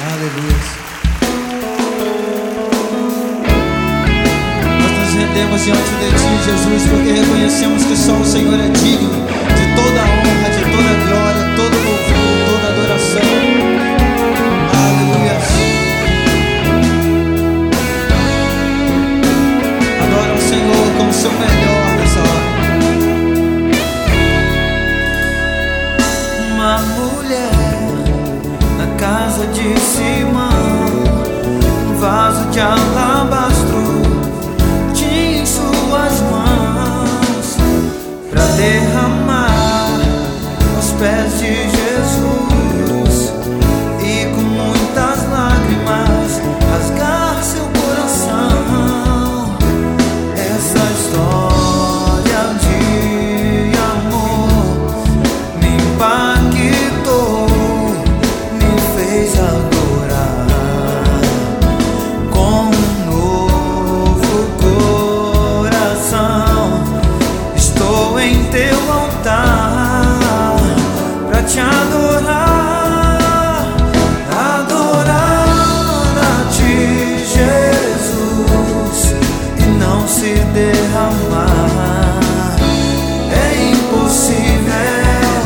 Aleluia. Nós nos rendemos diante de Ti, Jesus, porque reconhecemos que só o Senhor é digno de toda a honra, de toda a glória, todo louvor, toda adoração. Aleluia. Adora o Senhor com o seu melhor nessa hora. Uma mulher na casa de Simão, um vaso de alabastro tinha em suas mãos para derramar aos pés de Jesus, e com muitas lágrimas rasgar seu coração. Essa história de amor me impactou, me fez adorar com um novo coração. Estou em teu altar pra te adorar, adorar a ti, Jesus, e não se derramar. É impossível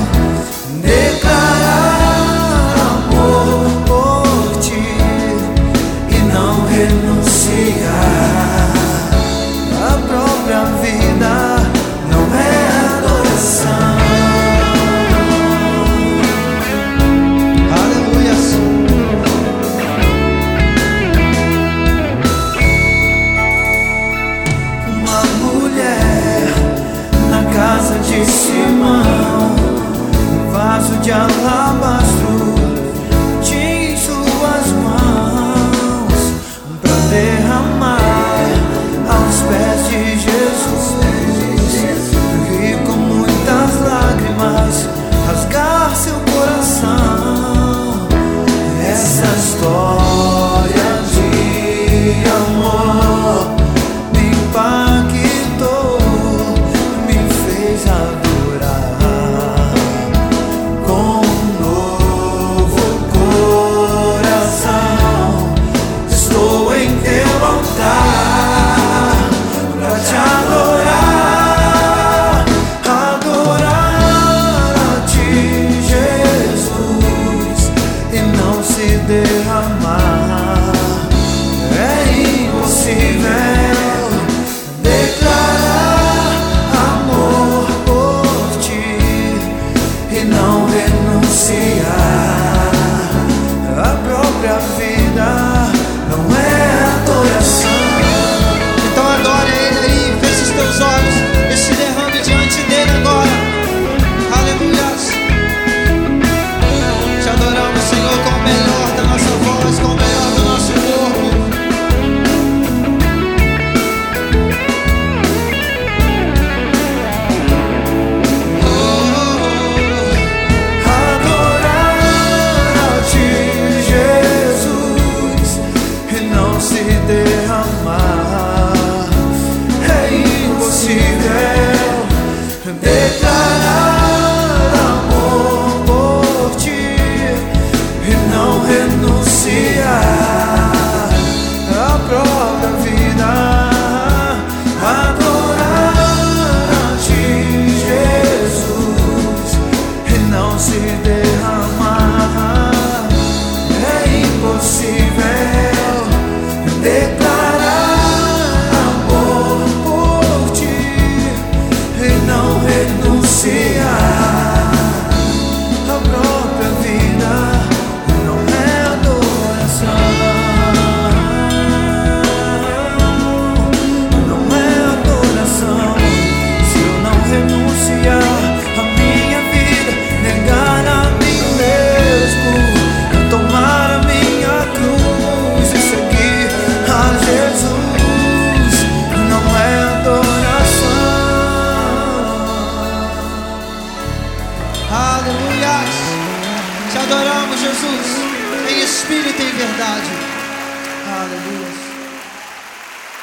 declarar amor por ti e não renunciar a própria vida. Não é adoração. Aleluia. Uma mulher na casa de Simão, um vaso de alabastro tinha em suas mãos para derramar aos pés de Jesus, e com muitas lágrimas rasgar seu coração. Essa história de amor me impactou, me fez adorar com um novo coração. Estou em teu altar pra te adorar, adorar a ti, Jesus, e não se derramar.